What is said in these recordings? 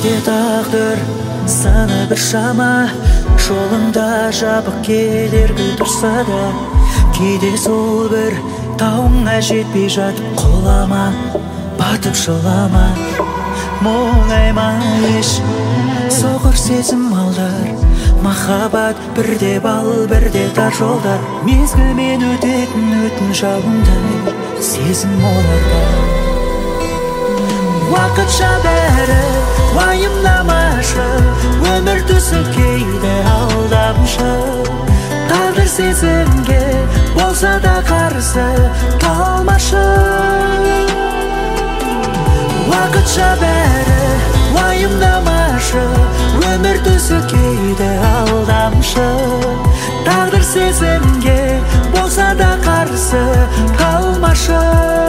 кейде тағдыр саны бір шама, жолыңда жабық кедергі тұрса да, кейде сол бір тауыңа жетпей жатып құлама, батып жылама, мұңайма еш. Соғыр сезім алдар, махаббат бірде бал, бірде тар жолдар. Мезгілмен өтетін өтін жауындай сезім оларда. Уақытша бәрі уайымдамашы, өмір түсі кейде алдамшы. Тағдыр сезімге болса да қарсы қалмашы. Уақытша бәрі уайымдамашы, өмір түсі кейде алдамшы. Тағдыр сезімге болса да қарсы қалмашы.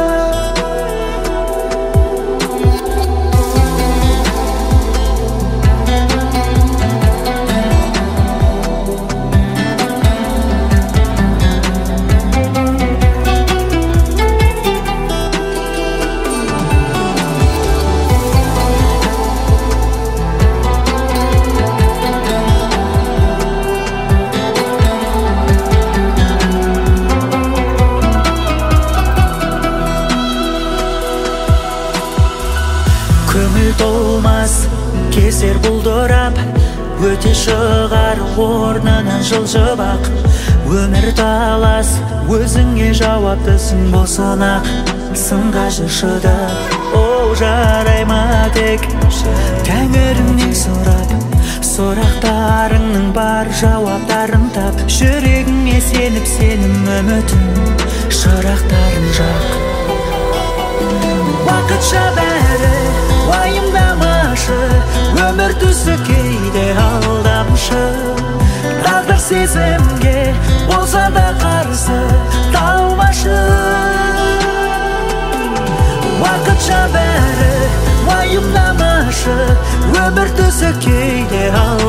Көңіл толмас кездер бұлдырап, өте шығар орнынан жылжып-ақ. Өмір талас, өзіңе жауаптысың болсын-ақ. Сынға шыдап, о жарай ма тек тәңіріңнен сұрап. Сұрақтарыңның бар жауаптарын тап. Жүрегіңе сеніп сенім үмітін, шырақтарын жақ. Уақытша бәрі уайымдамашы, өмір түсі кейде алдамшы. Тағдыр сезімге болса да қарсы талмашы. Уақытша бәрі уайымдамашы, өмір түсі кейде